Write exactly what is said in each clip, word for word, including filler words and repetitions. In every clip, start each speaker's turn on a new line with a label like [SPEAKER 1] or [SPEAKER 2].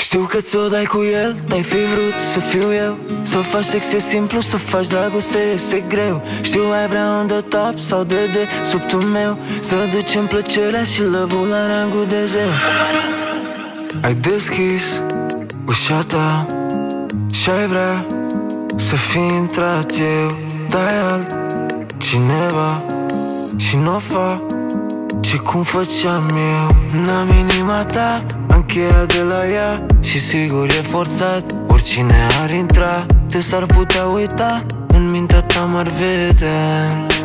[SPEAKER 1] Știu că ți-o dai cu el, n-ai fi vrut să fiu eu. Să faci sex e simplu, să faci dragoste este greu. Știu ai vrea on the top sau de de sub tu meu. Să ducem plăcerea și lăvul la rangul de zeu. Ai deschis ușa ta și-ai vrea să fi intrat eu. Dai alt cineva și n-o fac ce cum făceam eu. N-am inima ta, am cheia de la ea și sigur e forțat. Oricine ar intra, te s-ar putea uita, în mintea ta m-ar vedea.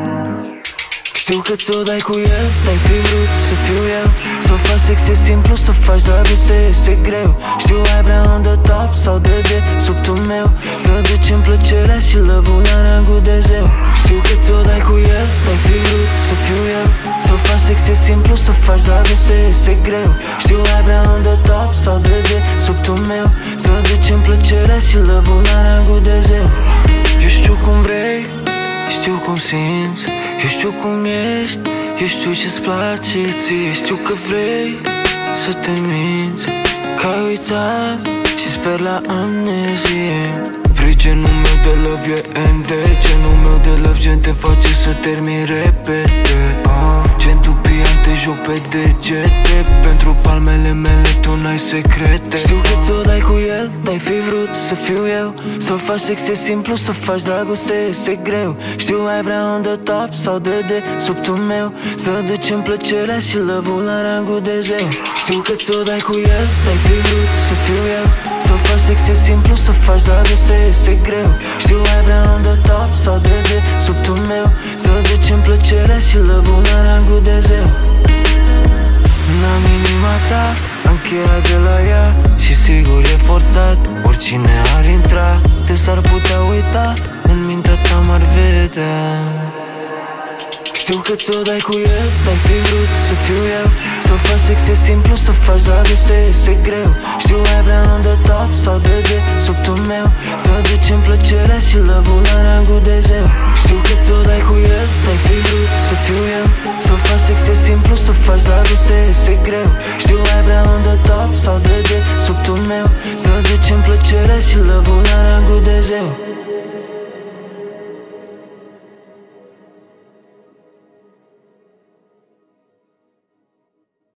[SPEAKER 1] Știu că ți-o dai cu el, n-ai fi vrut să fiu eu. Să faci sex e simplu, să faci dragoste este greu. Știu ai vrea on the top sau de de sub tu meu. Să ducem plăcerea și lăvul la rangul de zeu. Știu că ți-o dai cu el, n-ai fi vrut să fiu eu. Să faci sex e simplu, să faci dragoste este greu. Știu ai vrea on the top sau de de sub tu meu. Să ducem plăcerea și lăvul la rangul de zeu. Eu știu cum vrei, știu cum simți, eu știu cum ești, eu știu ce-ți place ție. Știu că vrei să te minți, că ai uitat și sper la amnezie. Vrei genul meu de love, e M D. Genul meu de love, gen te face să termini repede, uh. Gen tu pian, te joc pe degete. Pentru palmele mele tu n-ai secrete. Știu că ți-o dai cu el, n-ai fi vrut să fiu eu. Să faci sex e simplu, să faci dragoste este greu. Știu ai vrea on the top sau de de sub tu meu. Să ducem plăcerea și lăvul la rangul de zeu. Știu că ți-o dai cu el, n-ai fi vrut să fiu eu. Să faci sex e simplu, să faci dragoste este greu. Știu ai vrea on the top sau de de sub tu meu. Să ducem plăcerea și lăvul la rangul de zeu. N-am inima ta, am cheia de la ea și sigur e forțat. Oricine ar intra, te s-ar putea uita, în mintea ta m-ar vedea. Știu că ți-o dai cu el, n-ai fi vrut să fiu eu. Să faci sex e simplu, să faci dragoste este greu. Știu ai vrea on the top sau de de sub tu meu. Să ducem plăcerea și lăvul la rangul de zeu. Știu că ți-o dai cu el, n-ai fi vrut să fiu eu. Să faci sex e simplu, să faci dragoste este greu. Știu ai vrea on the top sau de de sub tu meu. Să ducem plăcerea și lăvul la rangul de zeu.